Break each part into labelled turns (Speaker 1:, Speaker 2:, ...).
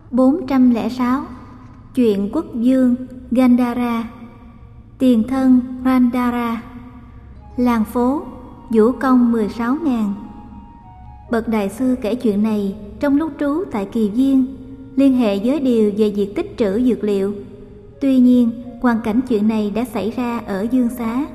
Speaker 1: 406. Chuyện quốc vương Gandhara, tiền thân Randara, làng phố vũ công 16.000. Bậc đại sư kể chuyện này trong lúc trú tại Kỳ Viên, liên hệ với điều về việc tích trữ dược liệu. Tuy nhiên, hoàn cảnh chuyện này đã xảy ra ở Dương Xá.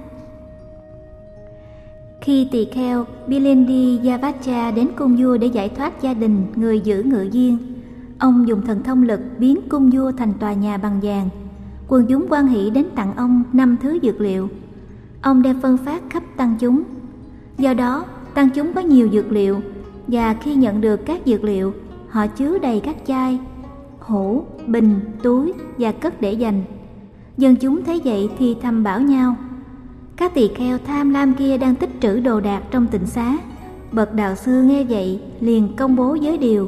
Speaker 1: Khi tỳ kheo Bilendi Yavacha đến cung vua để giải thoát gia đình người giữ ngự viên, ông dùng thần thông lực biến cung vua thành tòa nhà bằng vàng. Quần chúng hoan hỷ đến tặng ông 5 thứ dược liệu. Ông đem phân phát khắp tăng chúng. Do đó, tăng chúng có nhiều dược liệu, và khi nhận được các dược liệu, họ chứa đầy các chai, hũ, bình, túi và cất để dành. Dân chúng thấy vậy thì thầm bảo nhau: các tỳ kheo tham lam kia đang tích trữ đồ đạc trong tịnh xá. Bậc đạo sư nghe vậy liền công bố giới điều: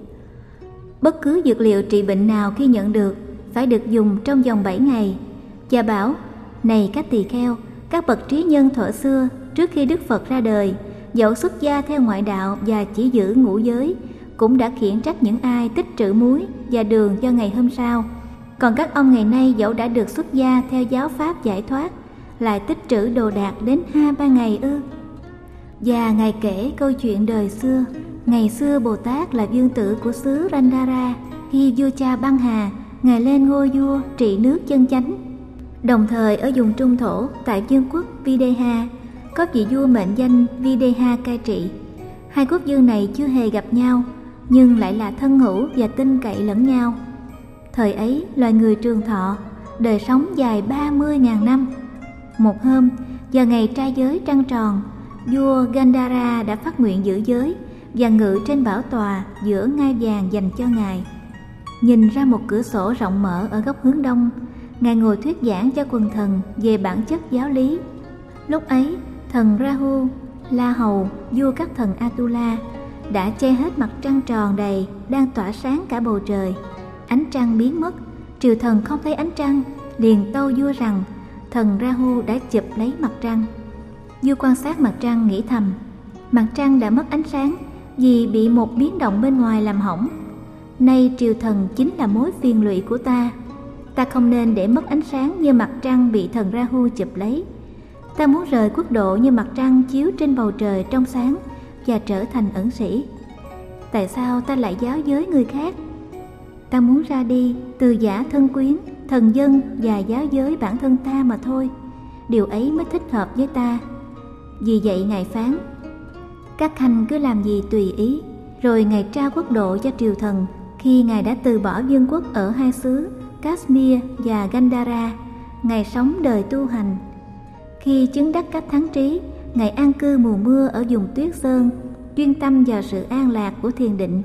Speaker 1: bất cứ dược liệu trị bệnh nào khi nhận được phải được dùng trong vòng 7 ngày. Và bảo: này các tỳ kheo, các bậc trí nhân thuở xưa, trước khi Đức Phật ra đời, dẫu xuất gia theo ngoại đạo và chỉ giữ ngũ giới, cũng đã khiển trách những ai tích trữ muối và đường cho ngày hôm sau. Còn các ông ngày nay dẫu đã được xuất gia theo giáo pháp giải thoát, lại tích trữ đồ đạc đến 2-3 ngày ư? Và Ngài kể câu chuyện đời xưa. Ngày xưa Bồ Tát là vương tử của xứ Randara. Khi vua cha Băng Hà, Ngài lên ngôi vua trị nước chân chánh. Đồng thời ở vùng Trung Thổ, tại vương quốc Videha, có vị vua mệnh danh Videha cai trị. Hai quốc vương này chưa hề gặp nhau, nhưng lại là thân hữu và tin cậy lẫn nhau. Thời ấy, loài người trường thọ, đời sống dài 30.000 năm. Một hôm, vào ngày trai giới trăng tròn, vua Gandhara đã phát nguyện giữ giới và ngự trên bảo tòa giữa ngai vàng dành cho Ngài. Nhìn ra một cửa sổ rộng mở ở góc hướng đông, Ngài ngồi thuyết giảng cho quần thần về bản chất giáo lý. Lúc ấy, thần Rahu, La Hầu, vua các thần Atula, đã che hết mặt trăng tròn đầy đang tỏa sáng cả bầu trời. Ánh trăng biến mất, triều thần không thấy ánh trăng, liền tâu vua rằng thần Rahu đã chụp lấy mặt trăng. Vua quan sát mặt trăng nghĩ thầm: mặt trăng đã mất ánh sáng vì bị một biến động bên ngoài làm hỏng. Nay triều thần chính là mối phiền lụy của ta. Ta không nên để mất ánh sáng như mặt trăng bị thần Rahu chụp lấy. Ta muốn rời quốc độ như mặt trăng chiếu trên bầu trời trong sáng và trở thành ẩn sĩ. Tại sao ta lại giáo giới người khác? Ta muốn ra đi từ giả thân quyến, thần dân và giáo giới bản thân ta mà thôi. Điều ấy mới thích hợp với ta. Vì vậy Ngài phán: các khanh cứ làm gì tùy ý. Rồi Ngài trao quốc độ cho triều thần khi Ngài đã từ bỏ vương quốc ở hai xứ Kashmir và Gandhara. Ngài sống đời tu hành. Khi chứng đắc các thắng trí, Ngài an cư mùa mưa ở vùng tuyết sơn, chuyên tâm vào sự an lạc của thiền định.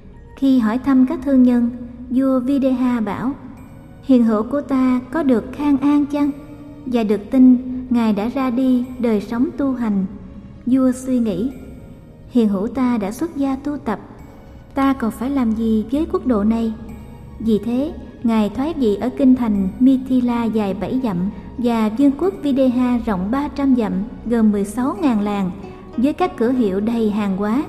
Speaker 1: Khi hỏi thăm các thương nhân, vua Videha bảo: hiền hữu của ta có được khang an chăng? Và được tin Ngài đã ra đi đời sống tu hành. Vua suy nghĩ: hiền hữu ta đã xuất gia tu tập, ta còn phải làm gì với quốc độ này? Vì thế Ngài thoái vị ở kinh thành Mithila dài 7 dặm và vương quốc Videha rộng 300 dặm, gồm 16.000 làng với các cửa hiệu đầy hàng hóa,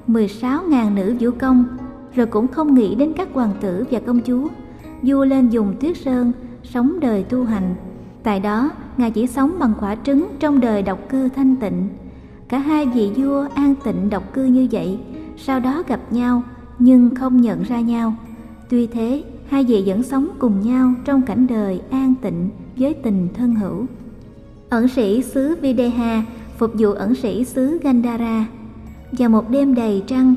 Speaker 1: 16.000 nữ vũ công. Rồi cũng không nghĩ đến các hoàng tử và công chúa. Vua lên vùng tuyết sơn, sống đời tu hành. Tại đó, Ngài chỉ sống bằng quả trứng trong đời độc cư thanh tịnh. Cả hai vị vua an tịnh độc cư như vậy, sau đó gặp nhau nhưng không nhận ra nhau. Tuy thế, hai vị vẫn sống cùng nhau trong cảnh đời an tịnh với tình thân hữu. Ẩn sĩ xứ Videha phục vụ ẩn sĩ xứ Gandhara. Vào một đêm đầy trăng,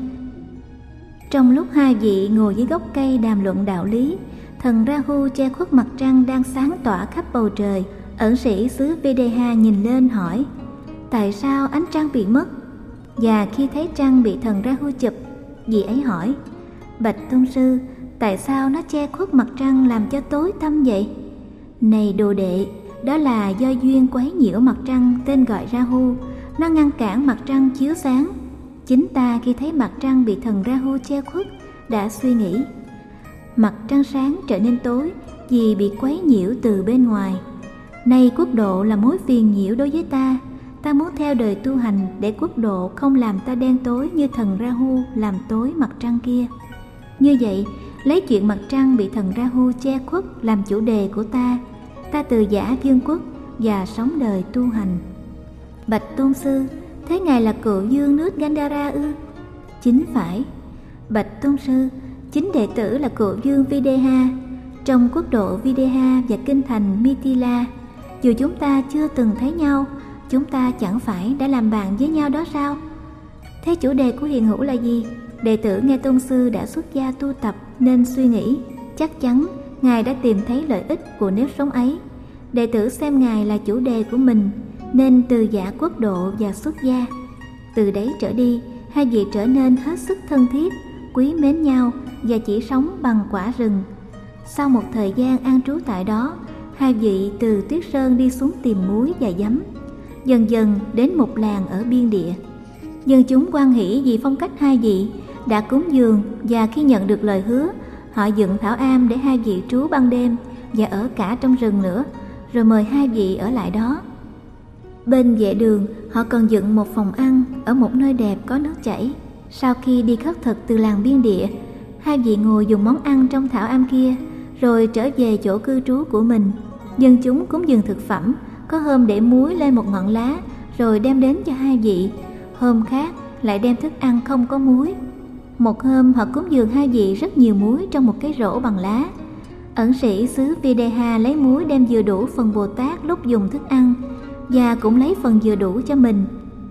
Speaker 1: trong lúc hai vị ngồi dưới gốc cây đàm luận đạo lý, thần Rahu che khuất mặt trăng đang sáng tỏa khắp bầu trời. Ẩn sĩ xứ Videha nhìn lên hỏi: tại sao ánh trăng bị mất? Và khi thấy trăng bị thần Rahu chụp, vị ấy hỏi: bạch tôn sư, tại sao nó che khuất mặt trăng làm cho tối tăm vậy? Này đồ đệ, đó là do duyên quấy nhiễu mặt trăng tên gọi Rahu. Nó ngăn cản mặt trăng chiếu sáng. Chính ta khi thấy mặt trăng bị thần Rahu che khuất đã suy nghĩ: mặt trăng sáng trở nên tối vì bị quấy nhiễu từ bên ngoài. Nay quốc độ là mối phiền nhiễu đối với ta. Ta muốn theo đời tu hành để quốc độ không làm ta đen tối như thần Rahu làm tối mặt trăng kia. Như vậy, lấy chuyện mặt trăng bị thần Rahu che khuất làm chủ đề của ta từ giả dương quốc và sống đời tu hành. Bạch tôn sư, thế ngài là cựu dương nước Gandhara ư? Chính phải. Bạch tôn sư, chính đệ tử là cựu dương Videha trong quốc độ Videha và kinh thành Mithila. Dù chúng ta chưa từng thấy nhau, chúng ta chẳng phải đã làm bạn với nhau đó sao? Thế chủ đề của hiền hữu là gì? Đệ tử nghe tôn sư đã xuất gia tu tập nên suy nghĩ, chắc chắn ngài đã tìm thấy lợi ích của nếp sống ấy. Đệ tử xem ngài là chủ đề của mình nên từ giả quốc độ và xuất gia. Từ đấy trở đi, hai vị trở nên hết sức thân thiết, quý mến nhau và chỉ sống bằng quả rừng. Sau một thời gian an trú tại đó, hai vị từ Tuyết Sơn đi xuống tìm muối và giấm, dần dần đến một làng ở biên địa. Dân chúng hoan hỉ vì phong cách hai vị đã cúng dường, và khi nhận được lời hứa, họ dựng thảo am để hai vị trú ban đêm và ở cả trong rừng nữa, rồi mời hai vị ở lại đó. Bên vệ đường, họ còn dựng một phòng ăn ở một nơi đẹp có nước chảy. Sau khi đi khất thực từ làng biên địa, hai vị ngồi dùng món ăn trong thảo am kia, rồi trở về chỗ cư trú của mình. Dân chúng cúng dường thực phẩm, có hôm để muối lên một ngọn lá rồi đem đến cho hai vị, hôm khác lại đem thức ăn không có muối. Một hôm họ cúng dường hai vị rất nhiều muối trong một cái rổ bằng lá. Ẩn sĩ xứ Videha lấy muối đem vừa đủ phần Bồ Tát lúc dùng thức ăn, và cũng lấy phần vừa đủ cho mình.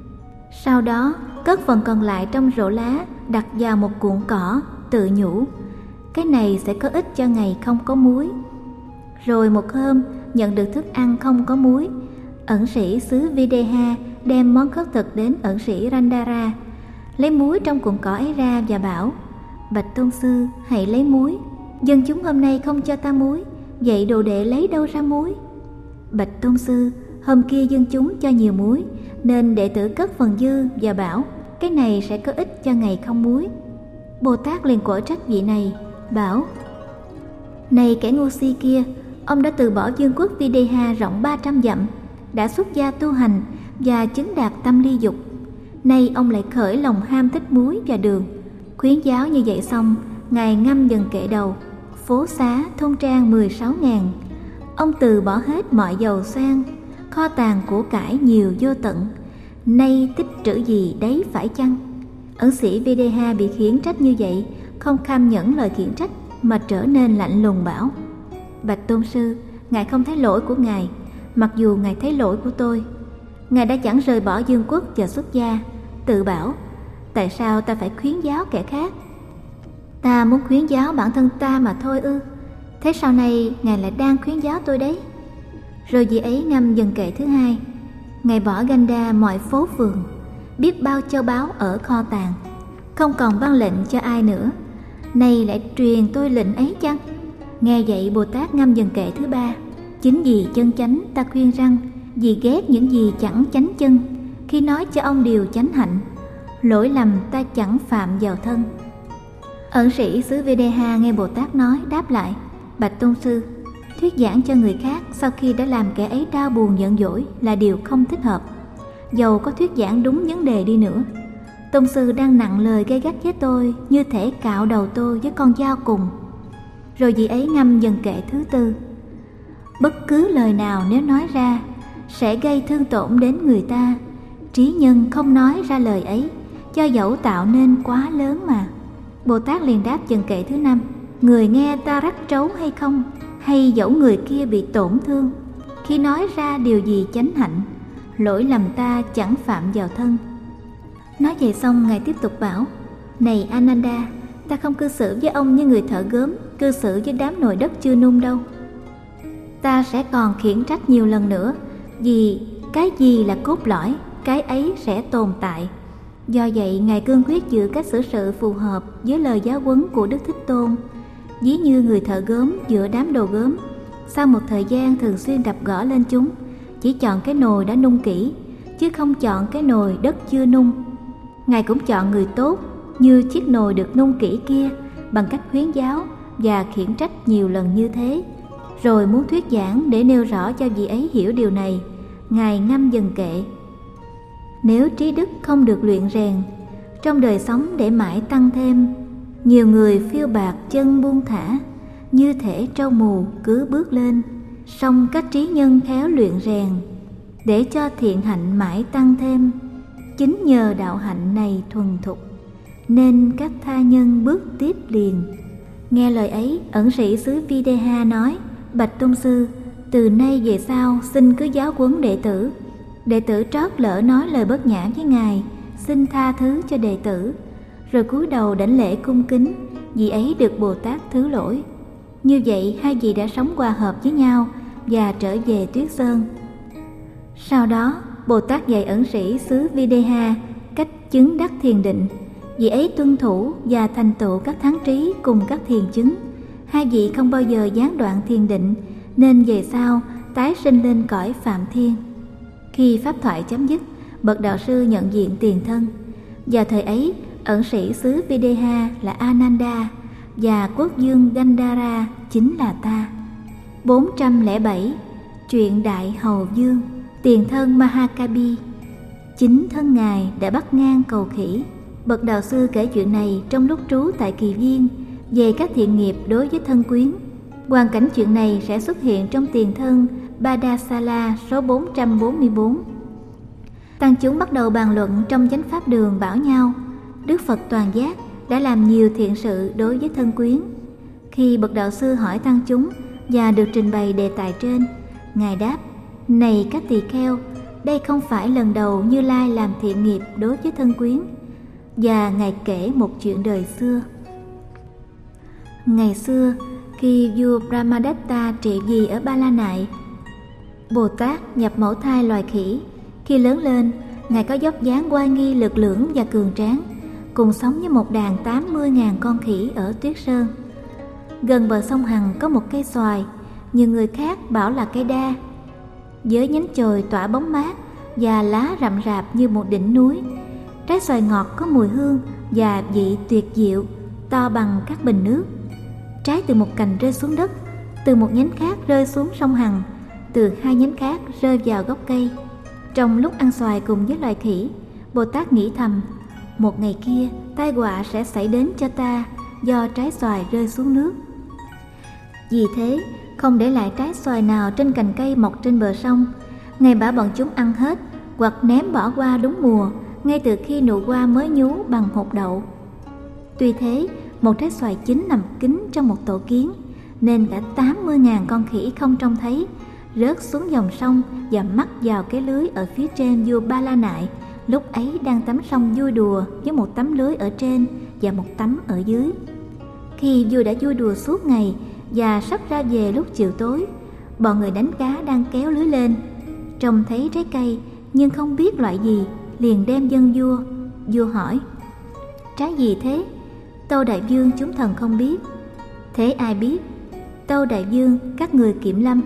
Speaker 1: Sau đó cất phần còn lại trong rổ lá, đặt vào một cuộn cỏ, tự nhủ: cái này sẽ có ích cho ngày không có muối. Rồi một hôm nhận được thức ăn không có muối, ẩn sĩ xứ Videha đem món khất thực đến ẩn sĩ Randara, lấy muối trong cuộn cỏ ấy ra và bảo: bạch tôn sư, hãy lấy muối. Dân chúng hôm nay không cho ta muối, vậy đồ đệ lấy đâu ra muối? Bạch tôn sư, hôm kia dân chúng cho nhiều muối, nên đệ tử cất phần dư và bảo: cái này sẽ có ích cho ngày không muối. Bồ Tát liền quở trách vị này, bảo: này kẻ ngu si kia, ông đã từ bỏ vương quốc Videha rộng 300 dặm, đã xuất gia tu hành và chứng đạt tâm ly dục. Nay ông lại khởi lòng ham thích muối và đường. Khuyến giáo như vậy xong, ngài ngâm dần kệ đầu: phố xá thôn trang 16.000. Ông từ bỏ hết mọi giàu sang, kho tàng của cải nhiều vô tận. Nay tích trữ gì đấy phải chăng? Ẩn sĩ Videha bị khiển trách như vậy, không kham nhẫn lời khiển trách mà trở nên lạnh lùng bảo: bạch tôn sư, ngài không thấy lỗi của ngài, mặc dù ngài thấy lỗi của tôi. Ngài đã chẳng rời bỏ vương quốc và xuất gia, tự bảo: tại sao ta phải khuyến giáo kẻ khác? Ta muốn khuyến giáo bản thân ta mà thôi ư? Thế sau này ngài lại đang khuyến giáo tôi đấy. Rồi vị ấy ngâm dần kệ thứ hai: ngài bỏ Ganda mọi phố phường, biết bao châu báu ở kho tàng, không còn ban lệnh cho ai nữa. Nay lại truyền tôi lệnh ấy chăng? Nghe vậy Bồ Tát ngâm dần kệ thứ ba: chính vì chân chánh ta khuyên rằng, vì ghét những gì chẳng chánh chân, khi nói cho ông điều chánh hạnh, lỗi lầm ta chẳng phạm vào thân. Ẩn sĩ xứ Videha nghe Bồ Tát nói, đáp lại: bạch tôn sư, thuyết giảng cho người khác sau khi đã làm kẻ ấy đau buồn giận dỗi là điều không thích hợp, dầu có thuyết giảng đúng vấn đề đi nữa. Tôn sư đang nặng lời gay gắt với tôi, như thể cạo đầu tôi với con dao cùng. Rồi vị ấy ngâm dần kệ thứ tư: bất cứ lời nào nếu nói ra sẽ gây thương tổn đến người ta, trí nhân không nói ra lời ấy, cho dẫu tạo nên quá lớn mà. Bồ Tát liền đáp dần kệ thứ năm: người nghe ta rắc trấu hay không, hay dẫu người kia bị tổn thương, khi nói ra điều gì chánh hạnh, lỗi lầm ta chẳng phạm vào thân. Nói vậy xong, ngài tiếp tục bảo: này Ananda, ta không cư xử với ông như người thợ gốm cư xử với đám nồi đất chưa nung đâu. Ta sẽ còn khiển trách nhiều lần nữa, vì cái gì là cốt lõi, cái ấy sẽ tồn tại. Do vậy ngài cương quyết giữ cách xử sự phù hợp với lời giáo huấn của Đức Thích Tôn, ví như người thợ gốm giữa đám đồ gốm. Sau một thời gian thường xuyên đập gõ lên chúng, chỉ chọn cái nồi đã nung kỹ, chứ không chọn cái nồi đất chưa nung. Ngài cũng chọn người tốt như chiếc nồi được nung kỹ kia, bằng cách khuyến giáo và khiển trách nhiều lần như thế. Rồi muốn thuyết giảng để nêu rõ cho vị ấy hiểu điều này, ngài ngâm dần kệ: nếu trí đức không được luyện rèn trong đời sống để mãi tăng thêm, Nhiều người phiêu bạt chân buông thả, như thể trâu mù cứ bước lên. Song các trí nhân khéo luyện rèn, để cho thiện hạnh mãi tăng thêm. Chính nhờ đạo hạnh này thuần thục, nên các tha nhân bước tiếp liền. Nghe lời ấy, ẩn sĩ xứ Videha nói: Bạch tôn sư, từ nay về sau xin cứ giáo huấn đệ tử. Đệ tử trót lỡ nói lời bất nhã với ngài, xin tha thứ cho đệ tử. Rồi cúi đầu đảnh lễ cung kính, vì ấy được Bồ Tát thứ lỗi. Như vậy hai vị đã sống hòa hợp với nhau và trở về Tuyết Sơn. Sau đó Bồ Tát dạy ẩn sĩ xứ Videha cách chứng đắc thiền định. Vị ấy tuân thủ và thành tựu các thắng trí cùng các thiền chứng. Hai vị không bao giờ gián đoạn thiền định, nên về sau tái sinh lên cõi Phạm Thiên. Khi pháp thoại chấm dứt, bậc đạo sư nhận diện tiền thân. Vào thời ấy, ẩn sĩ xứ Videha là Ananda và quốc vương Gandhara chính là ta. 407. Chuyện Đại Hầu Vương. Tiền thân Mahakabi, chính thân ngài đã bắt ngang cầu khỉ. Bậc đạo sư kể chuyện này trong lúc trú tại Kỳ Viên về các thiện nghiệp đối với thân quyến. Hoàn cảnh chuyện này sẽ xuất hiện trong tiền thân Badasala số 444. Tăng chúng bắt đầu bàn luận trong chánh pháp đường, bảo nhau: Đức Phật Toàn Giác đã làm nhiều thiện sự đối với thân quyến. Khi bậc đạo sư hỏi tăng chúng và được trình bày đề tài trên, ngài đáp: Này các tỳ kheo, đây không phải lần đầu Như Lai làm thiện nghiệp đối với thân quyến. Và ngài kể một chuyện đời xưa. Ngày xưa, khi vua Brahmadatta trị vì ở Ba La Nại, Bồ Tát nhập mẫu thai loài khỉ. Khi lớn lên, ngài có dốc dáng oai nghi lực lưỡng và cường tráng, cùng sống với một đàn 80.000 con khỉ ở Tuyết Sơn. Gần bờ sông Hằng có một cây xoài, nhiều người khác bảo là cây đa, với nhánh chồi tỏa bóng mát và lá rậm rạp như một đỉnh núi. Trái xoài ngọt có mùi hương và vị tuyệt diệu, to bằng các bình nước. Trái từ một cành rơi xuống đất, từ một nhánh khác rơi xuống sông Hằng, từ hai nhánh khác rơi vào gốc cây. Trong lúc ăn xoài cùng với loài khỉ, Bồ Tát nghĩ thầm: một ngày kia tai họa sẽ xảy đến cho ta do trái xoài rơi xuống nước. Vì thế không để lại trái xoài nào trên cành cây mọc trên bờ sông, ngài bảo bọn chúng ăn hết hoặc ném bỏ qua đúng mùa, ngay từ khi nụ hoa mới nhú bằng hột đậu. Tuy thế, một trái xoài chín nằm kín trong một tổ kiến, nên cả 80.000 con khỉ không trông thấy, rớt xuống dòng sông và mắc vào cái lưới ở phía trên vua Ba La Nại, lúc ấy đang tắm sông vui đùa với một tấm lưới ở trên và một tấm ở dưới. Khi vua đã vui đùa suốt ngày và sắp ra về lúc chiều tối, bọn người đánh cá đang kéo lưới lên, trông thấy trái cây nhưng không biết loại gì, liền đem dâng vua. Vua hỏi: Trái gì thế? Tâu đại vương, chúng thần không biết. Thế ai biết? Tâu đại vương, các người kiểm lâm.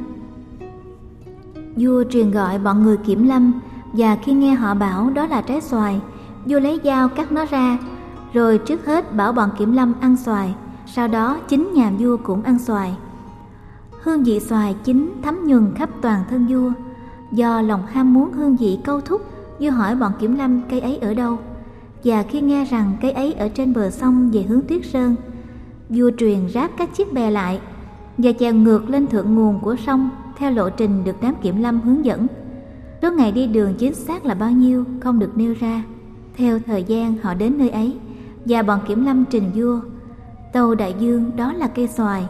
Speaker 1: Vua truyền gọi bọn người kiểm lâm, và khi nghe họ bảo đó là trái xoài, vua lấy dao cắt nó ra, rồi trước hết bảo bọn kiểm lâm ăn xoài. Sau đó chính nhà vua cũng ăn xoài. Hương vị xoài chín thấm nhuần khắp toàn thân vua. Do lòng ham muốn hương vị câu thúc, vua hỏi bọn kiểm lâm cây ấy ở đâu. Và khi nghe rằng cây ấy ở trên bờ sông về hướng Tuyết Sơn, vua truyền ráp các chiếc bè lại và chèo ngược lên thượng nguồn của sông theo lộ trình được đám kiểm lâm hướng dẫn. Số ngày đi đường chính xác là bao nhiêu không được nêu ra. Theo thời gian họ đến nơi ấy, và bọn kiểm lâm trình vua: Tâu đại vương, đó là cây xoài.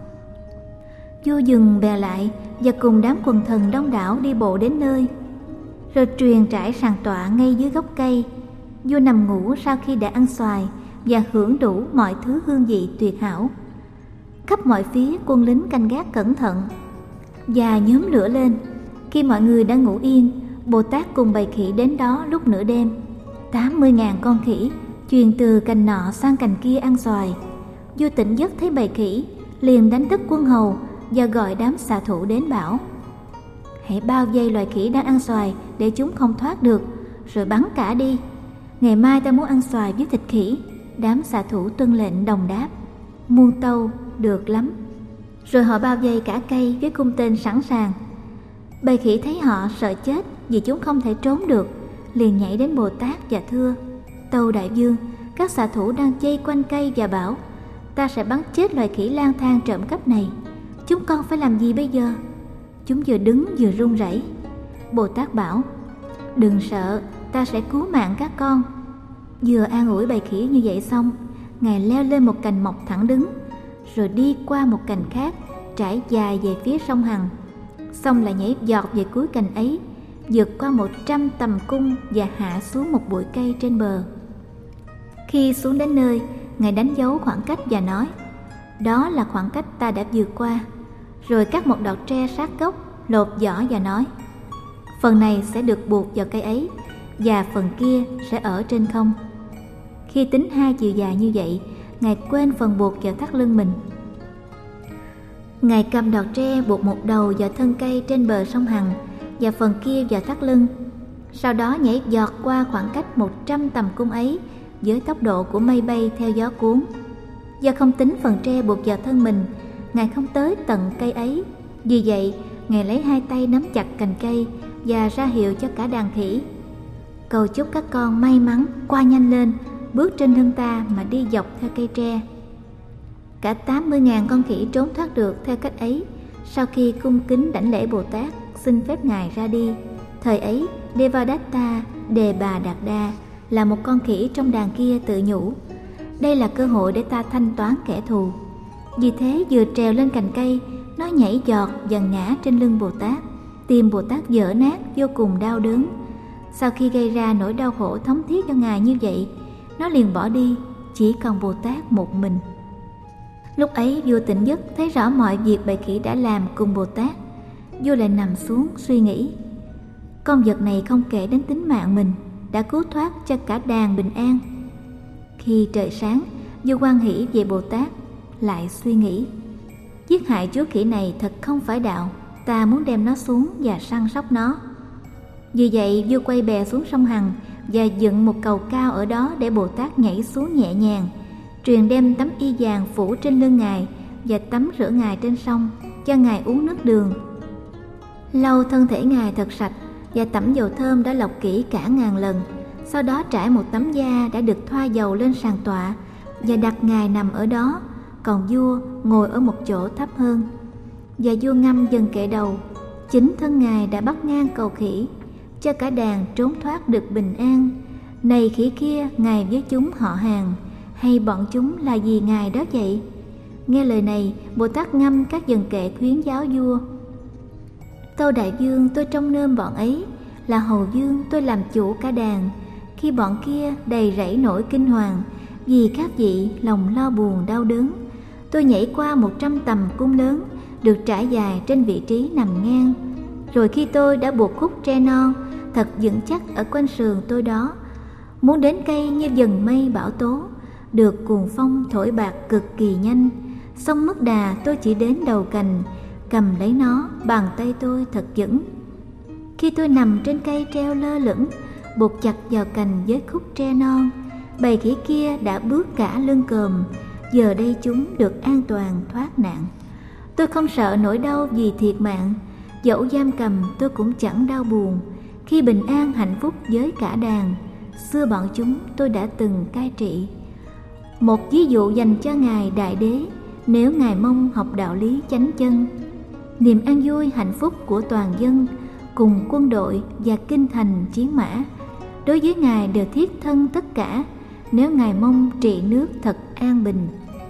Speaker 1: Vua dừng bè lại và cùng đám quần thần đông đảo đi bộ đến nơi, rồi truyền trải sàn tọa ngay dưới gốc cây. Vua nằm ngủ sau khi đã ăn xoài và hưởng đủ mọi thứ hương vị tuyệt hảo. Khắp mọi phía quân lính canh gác cẩn thận và nhóm lửa lên. Khi mọi người đã ngủ yên, Bồ Tát cùng bầy khỉ đến đó lúc nửa đêm. 80.000 con khỉ truyền từ cành nọ sang cành kia ăn xoài. Vua tỉnh giấc thấy bầy khỉ, liền đánh thức quân hầu và gọi đám xạ thủ đến bảo: Hãy bao vây loài khỉ đang ăn xoài để chúng không thoát được, rồi bắn cả đi. Ngày mai ta muốn ăn xoài với thịt khỉ. Đám xạ thủ tuân lệnh đồng đáp: Muôn tâu, được lắm. Rồi họ bao vây cả cây với cung tên sẵn sàng. Bầy khỉ thấy họ sợ chết vì chúng không thể trốn được, liền nhảy đến Bồ Tát và thưa: Tâu đại vương, các xạ thủ đang vây quanh cây và bảo: ta sẽ bắn chết loài khỉ lang thang trộm cắp này. Chúng con phải làm gì bây giờ? Chúng vừa đứng vừa run rẩy. Bồ Tát bảo: đừng sợ, ta sẽ cứu mạng các con. Vừa an ủi bầy khỉ như vậy xong, Ngài leo lên một cành mọc thẳng đứng, rồi đi qua một cành khác trải dài về phía sông Hằng, xong lại nhảy giọt về cuối cành ấy, vượt qua 100 tầm cung và hạ xuống một bụi cây trên bờ. Khi xuống đến nơi, Ngài đánh dấu khoảng cách và nói: đó là khoảng cách ta đã vượt qua. Rồi cắt một đoạn tre sát gốc, lột vỏ và nói: phần này sẽ được buộc vào cây ấy, và phần kia sẽ ở trên không. Khi tính 2 chiều dài như vậy, Ngài quên phần buộc vào thắt lưng mình. Ngài cầm đọt tre buộc một đầu vào thân cây trên bờ sông Hằng và phần kia vào thắt lưng. Sau đó nhảy giọt qua khoảng cách 100 tầm cung ấy với tốc độ của mây bay theo gió cuốn. Do không tính phần tre buộc vào thân mình, Ngài không tới tận cây ấy. Vì vậy, Ngài lấy 2 tay nắm chặt cành cây và ra hiệu cho cả đàn khỉ: cầu chúc các con may mắn qua nhanh lên, bước trên lưng ta mà đi dọc theo cây tre. Cả 80.000 con khỉ trốn thoát được theo cách ấy sau khi cung kính đảnh lễ Bồ Tát, xin phép Ngài ra đi. Thời ấy, Devadatta Đề Bà Đạt Đa là một con khỉ trong đàn kia tự nhủ: đây là cơ hội để ta thanh toán kẻ thù. Vì thế vừa trèo lên cành cây, nó nhảy giọt và ngã trên lưng Bồ Tát. Tim Bồ Tát vỡ nát vô cùng đau đớn. Sau khi gây ra nỗi đau khổ thống thiết cho Ngài như vậy, nó liền bỏ đi, chỉ còn Bồ Tát một mình. Lúc ấy vua Tịnh Giấc thấy rõ mọi việc bầy khỉ đã làm cùng Bồ Tát. Vua lại nằm xuống suy nghĩ: con vật này không kể đến tính mạng mình, đã cứu thoát cho cả đàn bình an. Khi trời sáng, vua hoan hỷ về Bồ Tát, lại suy nghĩ: giết hại chú khỉ này thật không phải đạo, ta muốn đem nó xuống và săn sóc nó. Vì vậy vua quay bè xuống sông Hằng và dựng một cầu cao ở đó để Bồ Tát nhảy xuống nhẹ nhàng, truyền đem tấm y vàng phủ trên lưng Ngài và tắm rửa Ngài trên sông, cho Ngài uống nước đường. Lau thân thể Ngài thật sạch và tẩm dầu thơm đã lọc kỹ cả ngàn lần. Sau đó trải một tấm da đã được thoa dầu lên sàn tọa và đặt Ngài nằm ở đó, còn vua ngồi ở một chỗ thấp hơn. Và vua ngâm dần kệ đầu. Chính thân Ngài đã bắt ngang cầu khỉ, cho cả đàn trốn thoát được bình an. Này khỉ kia, Ngài với chúng họ hàng, hay bọn chúng là gì Ngài đó vậy? Nghe lời này, Bồ Tát ngâm các dần kệ khuyến giáo vua: Tâu đại vương, tôi trông nom bọn ấy, là hầu vương tôi làm chủ cả đàn. Khi bọn kia đầy rẫy nỗi kinh hoàng, vì các vị lòng lo buồn đau đớn, tôi nhảy qua 100 tầm cung lớn, được trải dài trên vị trí nằm ngang. Rồi khi tôi đã buộc khúc tre non thật vững chắc ở quanh sườn tôi đó, muốn đến cây như dần mây bão tố, được cuồng phong thổi bạc cực kỳ nhanh. Xong mất đà, tôi chỉ đến đầu cành, cầm lấy nó, bàn tay tôi thật vững. Khi tôi nằm trên cây treo lơ lửng, buộc chặt vào cành với khúc tre non, bầy khỉ kia đã bước cả lưng còm. Giờ đây chúng được an toàn thoát nạn. Tôi không sợ nỗi đau vì thiệt mạng, dẫu giam cầm tôi cũng chẳng đau buồn, khi bình an hạnh phúc với cả đàn. Xưa bọn chúng tôi đã từng cai trị. Một ví dụ dành cho Ngài Đại Đế, nếu Ngài mong học đạo lý chánh chân. Niềm an vui hạnh phúc của toàn dân, cùng quân đội và kinh thành chiến mã, đối với Ngài đều thiết thân tất cả, nếu Ngài mong trị nước thật an bình.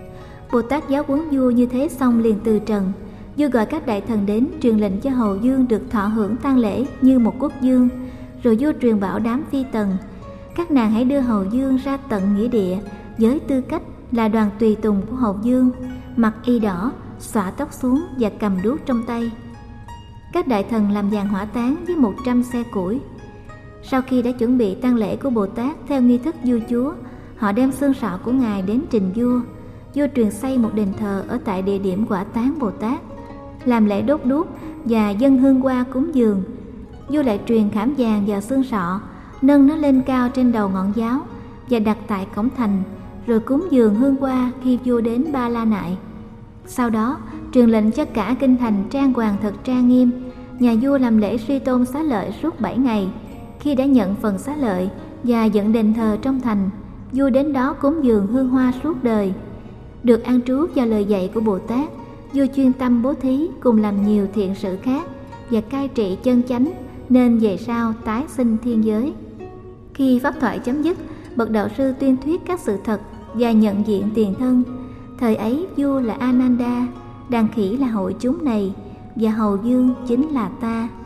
Speaker 1: Bồ Tát giáo huấn vua như thế xong liền từ trần. Vua gọi các đại thần đến, truyền lệnh cho hầu vương được thọ hưởng tang lễ như một quốc vương. Rồi vua truyền bảo đám phi tần: các nàng hãy đưa hầu vương ra tận nghĩa địa với tư cách là đoàn tùy tùng của hầu vương, mặc y đỏ, xõa tóc xuống và cầm đuốc trong tay. Các đại thần làm giàn hỏa táng với 100 xe củi. Sau khi đã chuẩn bị tang lễ của Bồ Tát theo nghi thức vua chúa, họ đem xương sọ của Ngài đến trình vua. Vua truyền xây một đền thờ ở tại địa điểm hỏa táng Bồ Tát, làm lễ đốt đuốc và dâng hương hoa cúng dường. Vua lại truyền khảm vàng vào xương sọ, nâng nó lên cao trên đầu ngọn giáo và đặt tại cổng thành, rồi cúng dường hương hoa khi vua đến Ba La Nại. Sau đó truyền lệnh cho cả kinh thành trang hoàng thật trang nghiêm. Nhà vua làm lễ suy tôn xá lợi suốt 7 ngày. Khi đã nhận phần xá lợi và dựng đền thờ trong thành, vua đến đó cúng dường hương hoa suốt đời. Được an trú vào lời dạy của Bồ Tát, vua chuyên tâm bố thí cùng làm nhiều thiện sự khác và cai trị chân chánh, nên về sau tái sinh thiên giới. Khi pháp thoại chấm dứt, bậc đạo sư tuyên thuyết các sự thật và nhận diện tiền thân. Thời ấy vua là Ananda, đàn khỉ là hội chúng này, và hầu dương chính là ta.